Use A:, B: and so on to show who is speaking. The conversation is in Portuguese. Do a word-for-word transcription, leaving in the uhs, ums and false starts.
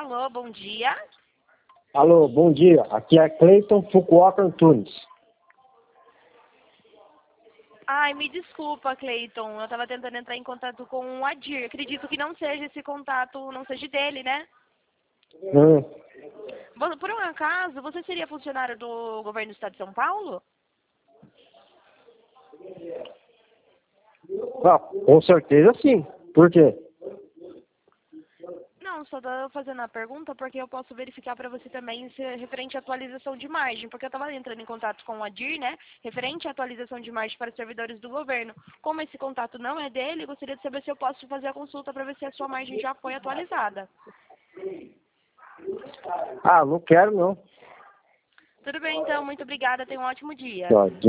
A: Alô, bom dia.
B: Alô, bom dia. Aqui é Cleiton Fukuoka Antunes.
A: Ai, me desculpa, Cleiton. Eu estava tentando entrar em contato com o Adir. Acredito que não seja esse contato, não seja dele, né?
B: Hum.
A: Vo- Por um acaso, você seria funcionário do governo do estado de São Paulo?
B: Ah, com certeza sim. Por quê?
A: Não, só tô fazendo a pergunta porque eu posso verificar para você também se é referente à atualização de margem, porque eu estava entrando em contato com o Adir, né, referente à atualização de margem para os servidores do governo. Como esse contato não é dele, gostaria de saber se eu posso fazer a consulta para ver se a sua margem já foi atualizada.
B: Ah, não quero não.
A: Tudo bem, então. Muito obrigada. Tenha um ótimo dia.
B: Ó,